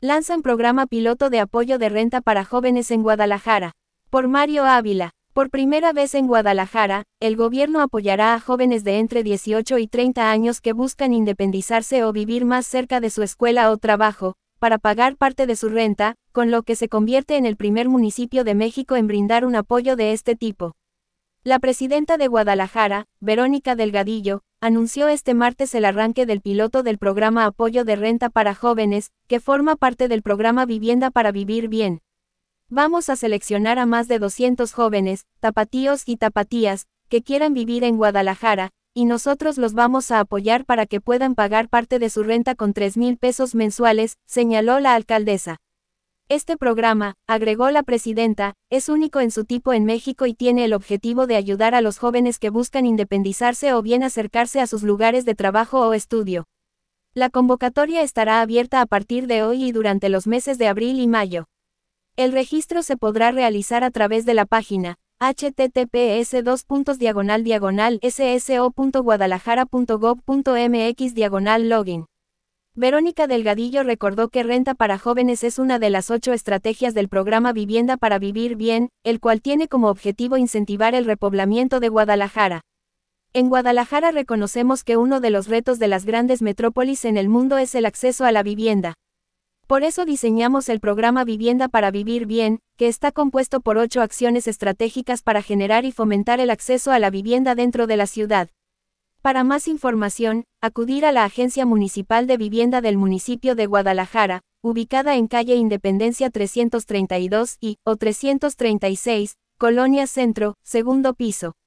Lanzan programa piloto de apoyo de renta para jóvenes en Guadalajara. Por Mario Ávila. Por primera vez en Guadalajara, el gobierno apoyará a jóvenes de entre 18 y 30 años que buscan independizarse o vivir más cerca de su escuela o trabajo, para pagar parte de su renta, con lo que se convierte en el primer municipio de México en brindar un apoyo de este tipo. La presidenta de Guadalajara, Verónica Delgadillo, anunció este martes el arranque del piloto del programa Apoyo de Renta para Jóvenes, que forma parte del programa Vivienda para Vivir Bien. Vamos a seleccionar a más de 200 jóvenes, tapatíos y tapatías, que quieran vivir en Guadalajara, y nosotros los vamos a apoyar para que puedan pagar parte de su renta con 3,000 pesos mensuales, señaló la alcaldesa. Este programa, agregó la presidenta, es único en su tipo en México y tiene el objetivo de ayudar a los jóvenes que buscan independizarse o bien acercarse a sus lugares de trabajo o estudio. La convocatoria estará abierta a partir de hoy y durante los meses de abril y mayo. El registro se podrá realizar a través de la página https://sso.guadalajara.gov.mx/login. Verónica Delgadillo recordó que Renta para Jóvenes es una de las 8 estrategias del programa Vivienda para Vivir Bien, el cual tiene como objetivo incentivar el repoblamiento de Guadalajara. En Guadalajara reconocemos que uno de los retos de las grandes metrópolis en el mundo es el acceso a la vivienda. Por eso diseñamos el programa Vivienda para Vivir Bien, que está compuesto por 8 acciones estratégicas para generar y fomentar el acceso a la vivienda dentro de la ciudad. Para más información, acudir a la Agencia Municipal de Vivienda del municipio de Guadalajara, ubicada en calle Independencia 332 y, o 336, Colonia Centro, segundo piso.